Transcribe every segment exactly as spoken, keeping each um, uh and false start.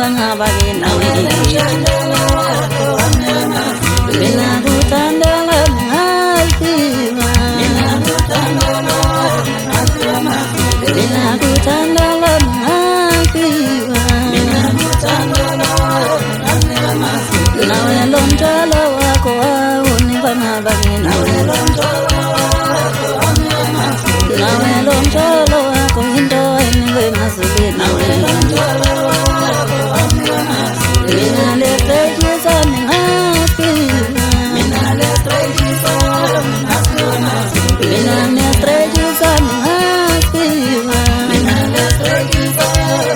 bangabagina mina kuthandela ngaphiwa mina kuthandela mina kuthandela ngaphiwa mina kuthandela nawe lo mtshalo wakho awuni bangabagina nawe lo mtshalo wakho into enikwe mazulini nawe lo mtshalo mina le trejisa ngaphiwa mina le trejisa mina le trejisa ngaphiwa mina le trejisa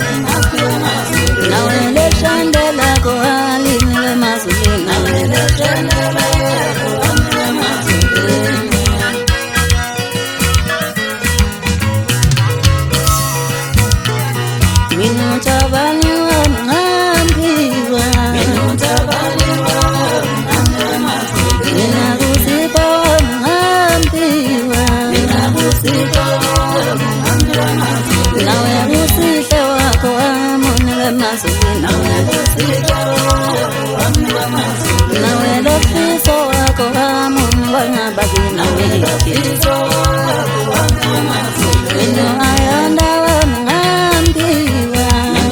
nawe le shandela ko alinwe mazulini nawe le shandela ko alinwe mazulini mina tabani wa ngaphiwa mina tabani wa ngaphiwa mina kusipa ngaphiwa mina kusipa ngaphiwa nawe kusihle wakho amone mazulini nawe kusihle wakho nawe lofiso wakho amone bangabagina nawe lofiso wakho mina ayanda ngaphiwa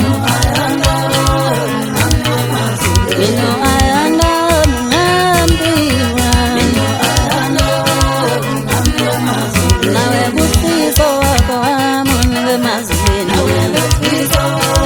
mina ayanda ngaphiwa nawe kusiso wakho amone mazulini nawe lofiso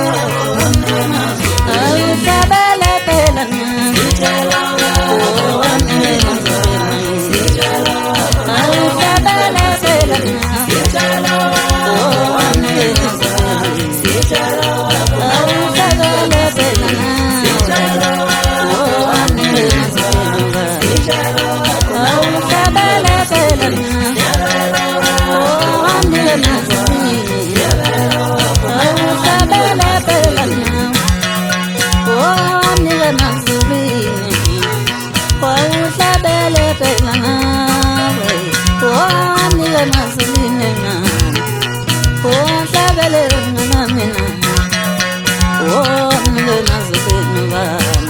awusabele phela ngitshela oh amene mazulini ngitshela awusabele phela ngitshela oh amene mazulini ngitshela awusabele phela ngitshela oh amene mazulini ngitshela awusabele phela ngitshela oh amene mazulini awusabele phela oh amene mazulini awusabele phela ngawe oh amene mazulini oh sabele ngana mina oh amene mazulini